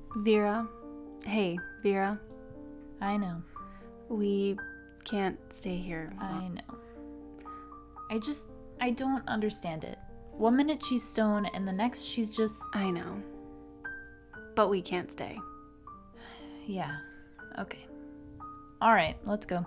Vera. Hey, Vera. I know. We can't stay here. I know. I don't understand it. One minute she's stone, and the next she's just... I know. But we can't stay. Yeah. Okay. Alright, let's go.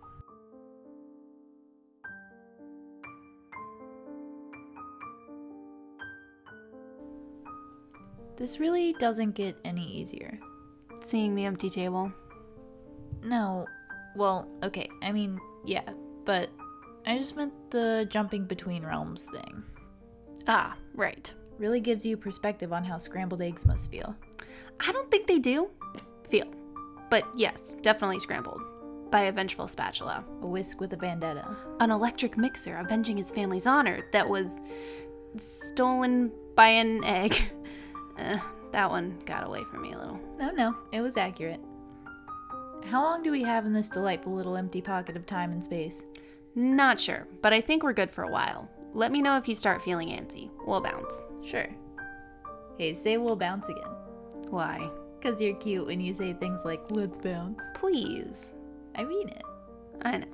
This really doesn't get any easier. Seeing the empty table. No. Well, okay. I mean, yeah. But I just meant the jumping between realms thing. Ah, right. Really gives you perspective on how scrambled eggs must feel. I don't think they do feel. But yes, definitely scrambled. By a vengeful spatula. A whisk with a vendetta. An electric mixer avenging his family's honor that was stolen by an egg. That one got away from me a little. No, it was accurate. How long do we have in this delightful little empty pocket of time and space? Not sure, but I think we're good for a while. Let me know if you start feeling antsy. We'll bounce. Sure. Hey, say we'll bounce again. Why? 'Cause you're cute when you say things like, let's bounce. Please. I mean it. I know.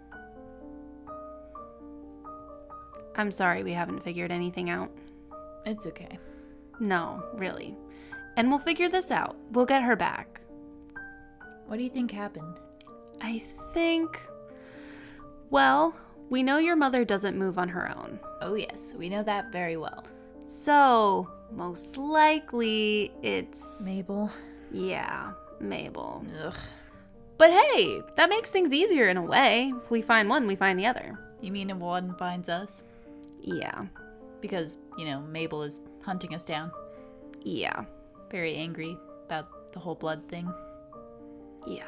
I'm sorry we haven't figured anything out. It's okay. No, really. And we'll figure this out. We'll get her back. What do you think happened? I think... Well, we know your mother doesn't move on her own. Oh yes, we know that very well. So, most likely it's... Mabel. Yeah, Mabel. Ugh. But hey, that makes things easier in a way. If we find one, we find the other. You mean if one finds us? Yeah. Because, Mabel is hunting us down. Yeah. Very angry about the whole blood thing. Yeah.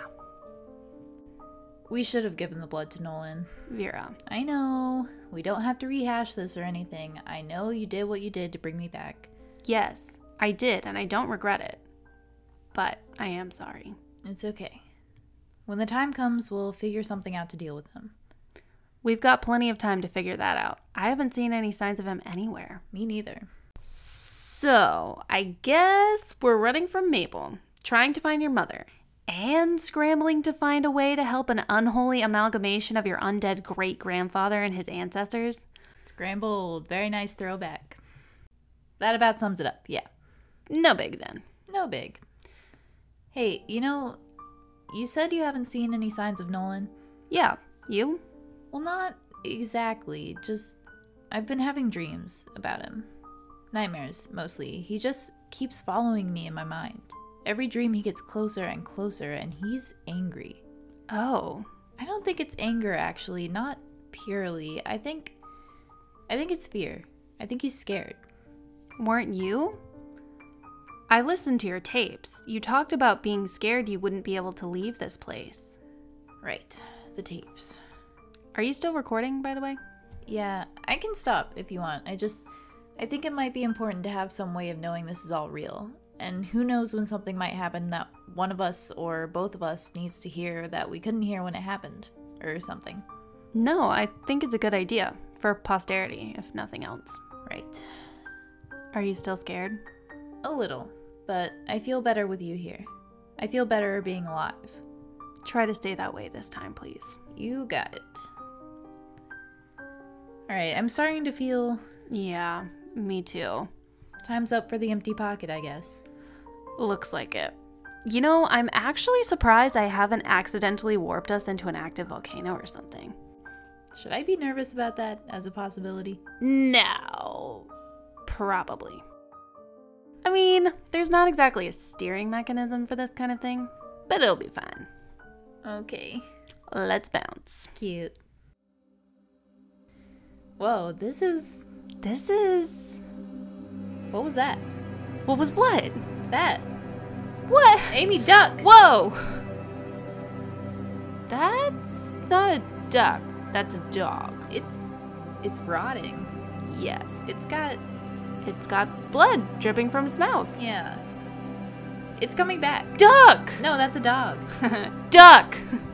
We should have given the blood to Nolan. Vera. I know. We don't have to rehash this or anything. I know you did what you did to bring me back. Yes, I did, and I don't regret it. But I am sorry. It's okay. When the time comes, we'll figure something out to deal with him. We've got plenty of time to figure that out. I haven't seen any signs of him anywhere. Me neither. So, I guess we're running from Mabel, trying to find your mother, and scrambling to find a way to help an unholy amalgamation of your undead great-grandfather and his ancestors. Scrambled. Very nice throwback. That about sums it up, yeah. No big then. No big. Hey, you said you haven't seen any signs of Nolan? Yeah, you? Well, not exactly. Just, I've been having dreams about him. Nightmares, mostly. He just keeps following me in my mind. Every dream he gets closer and closer, and he's angry. Oh. I don't think it's anger, actually. Not purely. I think it's fear. I think he's scared. Weren't you? I listened to your tapes. You talked about being scared you wouldn't be able to leave this place. Right. The tapes. Are you still recording, by the way? Yeah, I can stop if you want. I think it might be important to have some way of knowing this is all real. And who knows when something might happen that one of us or both of us needs to hear that we couldn't hear when it happened, or something. No, I think it's a good idea. For posterity, if nothing else. Right. Are you still scared? A little, but I feel better with you here. I feel better being alive. Try to stay that way this time, please. You got it. Alright, I'm starting to feel... Yeah, me too. Time's up for the empty pocket, I guess. Looks like it. I'm actually surprised I haven't accidentally warped us into an active volcano or something. Should I be nervous about that as a possibility? No. Probably. I mean, there's not exactly a steering mechanism for this kind of thing, but it'll be fine. Okay. Let's bounce. Cute. Whoa, this is... What was that? What was what? That. What? Amy, duck! Whoa! That's not a duck. That's a dog. It's rotting. Yes. It's got blood dripping from its mouth. Yeah. It's coming back. Duck! No, that's a dog. Duck!